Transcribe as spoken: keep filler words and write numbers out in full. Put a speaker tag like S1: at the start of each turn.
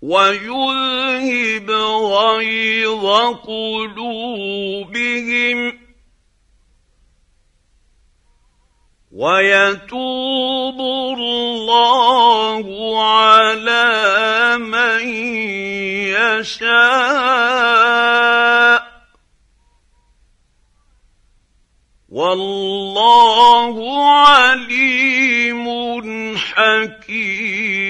S1: ويذهب غيظ قلوبهم ويتوب الله على من يشاء والله عليم حكيم.